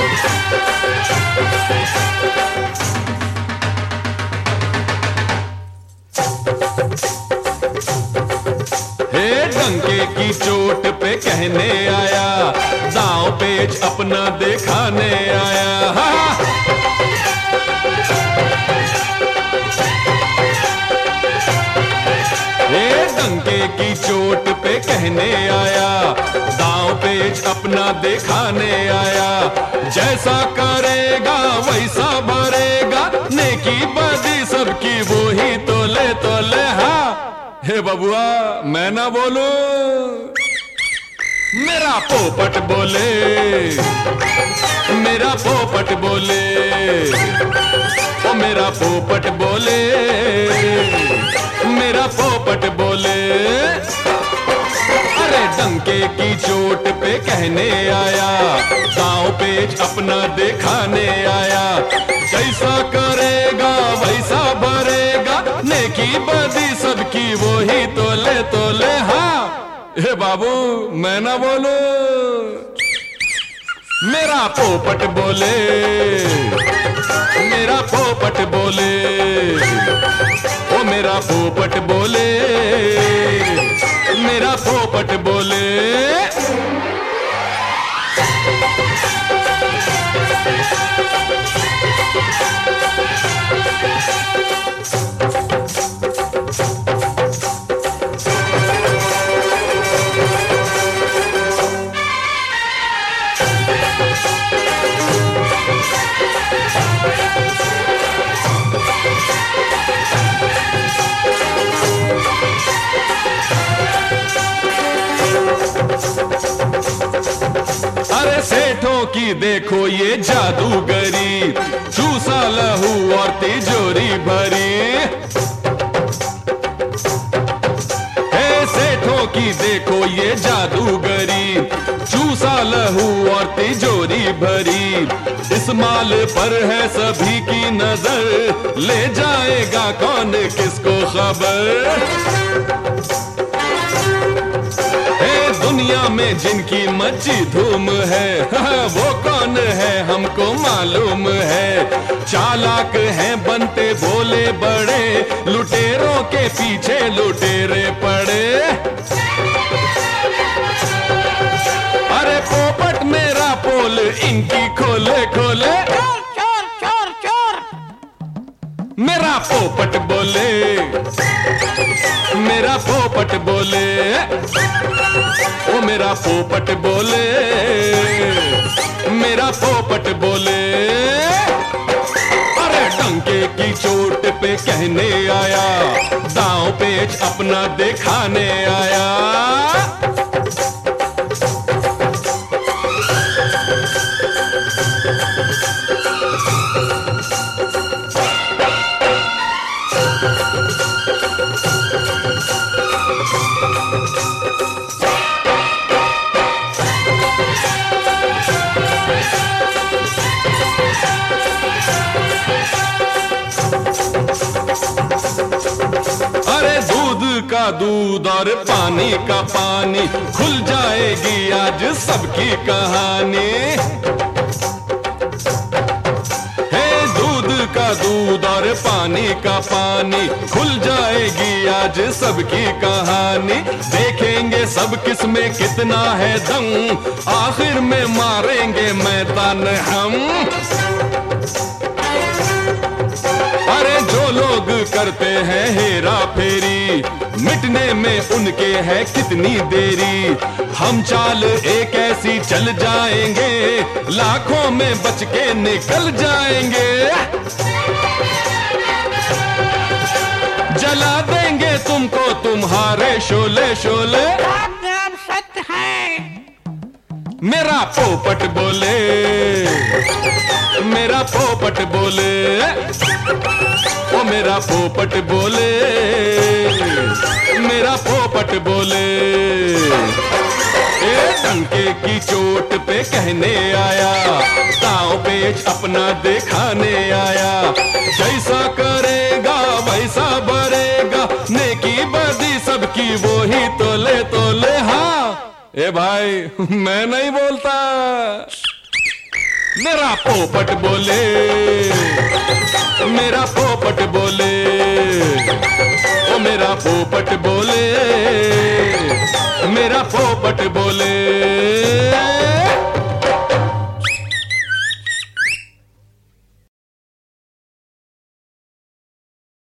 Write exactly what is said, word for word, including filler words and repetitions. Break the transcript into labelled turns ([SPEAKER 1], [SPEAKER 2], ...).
[SPEAKER 1] डंके की चोट पे कहने आया, दांव पेच अपना दिखाने आया। हे डंके की चोट पे कहने आया, दांव पेच अपना दिखाने आया। जैसा करेगा वैसा भरेगा, नेकी बदी सबकी वो ही तोले तोले। हाँ हे बबुआ मैं ना बोलूं, मेरा पोपट बोले, मेरा पोपट बोले, ओ मेरा पोपट बोले, मेरा पोपट बोले। अरे डंके की चोट पे कहने आया, दांव पेच अपना दिखाने आया। जैसा करेगा वैसा भरेगा, नेकी बदी सबकी वो ही तोले तोले। हाँ हे बाबू मैं ना बोलूं, मेरा पोपट बोले, मेरा पोपट बोले, ओ मेरा पोपट बोले, मेरा पोपट बोले। अरे सेठों की देखो ये जादूगरी, चूसा लहू और तिजोरी भरी। हे सेठों की देखो ये जादूगरी, चूसा लहू और तिजोरी भरी। इस माल पर है सभी की नजर, ले जाएगा कौन किसको खबर। दुनिया में जिनकी मची धूम है, वो कौन है हमको मालूम है। चालाक हैं बनते भोले बड़े, लुटेरों के पीछे लुटेरे पड़े। अरे पोपट मेरा पोल इनकी खोले खोले,
[SPEAKER 2] चोर चोर चोर।
[SPEAKER 1] मेरा पोपट बोले, मेरा पोपट बोले, ओ मेरा पोपट बोले, मेरा पोपट बोले। अरे डंके की चोट पे कहने आया, दांव पेच अपना दिखाने आया। का दूध और पानी का पानी, खुल जाएगी आज सबकी कहानी। हे दूध का दूध और पानी का पानी, खुल जाएगी आज सबकी कहानी। देखेंगे सब किसमें कितना है दम, आखिर में मारेंगे मैदान हम। अरे जो लोग करते हैं हेरा फेरी, मिटने में उनके है कितनी देरी। हम चाल एक ऐसी चल जाएंगे, लाखों में बच के निकल जाएंगे। जला देंगे तुमको तुम्हारे शोले शोले।
[SPEAKER 2] नाम सत्य है।
[SPEAKER 1] मेरा पोपट बोले, मेरा पोपट बोले, ओ मेरा पोपट बोले, मेरा पोपट बोले। ए डंके की चोट पे कहने आया, दांव पेच अपना दिखाने आया। जैसा करेगा वैसा भरेगा, नेकी बदी सबकी वो ही तोले तोले। हाँ ए भाई मैं नहीं बोलता। मेरा पोपट बोले, मेरा पोपट बोले, ओ मेरा पोपट बोले, मेरा पोपट बोले।